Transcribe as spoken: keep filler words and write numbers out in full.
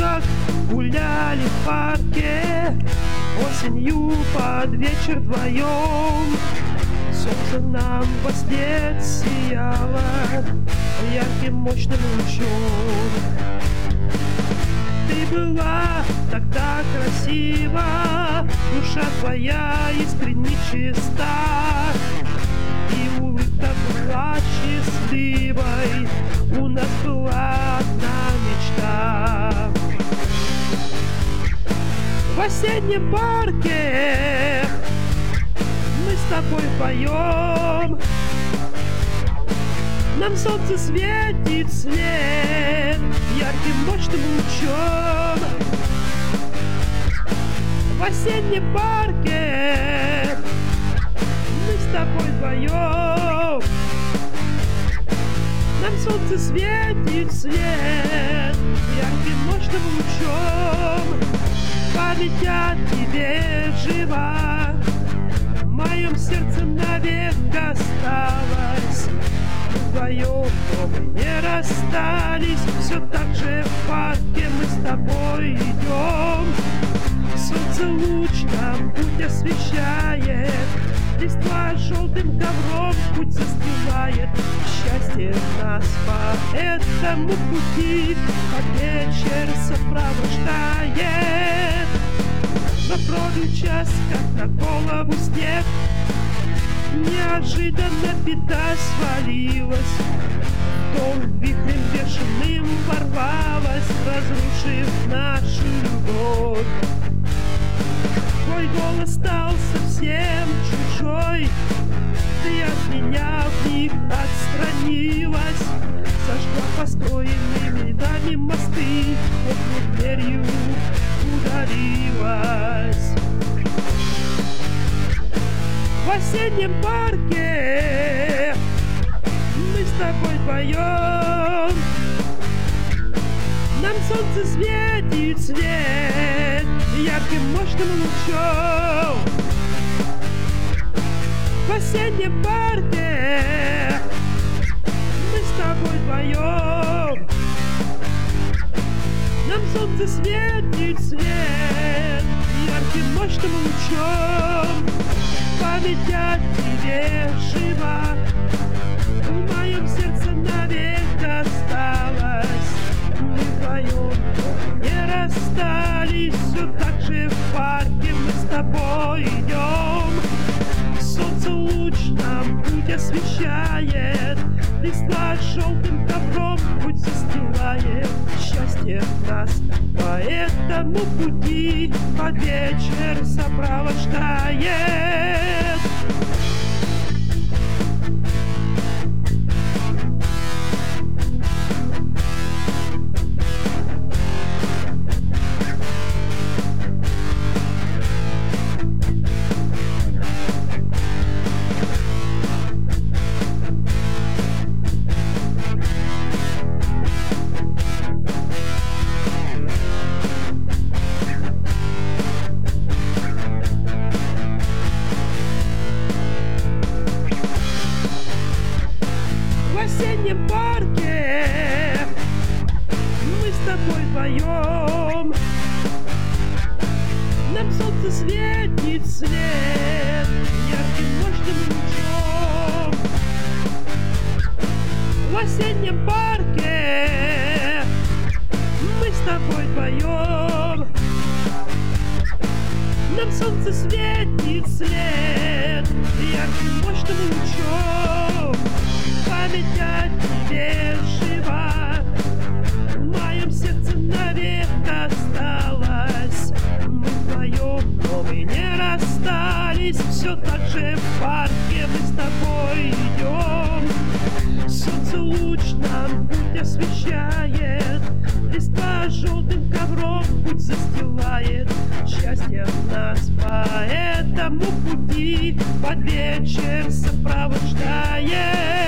как гуляли в парке осенью под вечер вдвоем. Солнце нам во сне сияло ярким мощным лучом. Ты была тогда красива, душа твоя искренне чиста, и улыбка была счастливой, у нас была одна мечта. В осеннем парке мы с тобой поем, нам солнце светит свет ярким мощным лучом. В осеннем парке мы с тобой вдвоем, нам солнце светит свет ярким мощным лучом. Память о тебе жива, в моем сердце навек осталась. Вдвоем, но мы не расстались, все так же в парке мы с тобой идем. Солнце луч нам путь освещает, листва желтым ковром путь застилает. Счастье нас по этому пути под вечер сопровождает. На кровью час, как на голову снег, неожиданно беда свалилась, дом вихрем бешеным ворвалась, разрушив нашу любовь. Твой голос стал совсем чужой, ты от меня вмиг отстранилась, сожгла построенными нами мосты, округ дверью ударилась. В осеннем парке мы с тобой вдвоем, нам солнце светит свет ярким мощным лучом. В осеннем парке мы с тобой вдвоем, нам солнце светит свет ярким мощным лучом. Память о тебе жива, в моем сердце навек осталась. Мы вдвоем не расстались, все так же в парке мы с тобой идем. Солнце луч нам путь освещает, листва желтым ковром путь застилает. Счастье нас по этому пути под вечер сопровождает. В осеннем парке мы с тобой вдвоем, нам солнце светит свет ярким мощным лучом. В осеннем парке мы с тобой вдвоем, нам солнце светит свет ярким мощным лучом. Память о тебе жива, в моем сердце навек осталась. Мы вдвоем, но мы не расстались, все так же в парке мы с тобой идем. Солнце луч нам путь освещает, листва желтым ковром путь застилает. Счастье нас по этому пути под вечер сопровождает.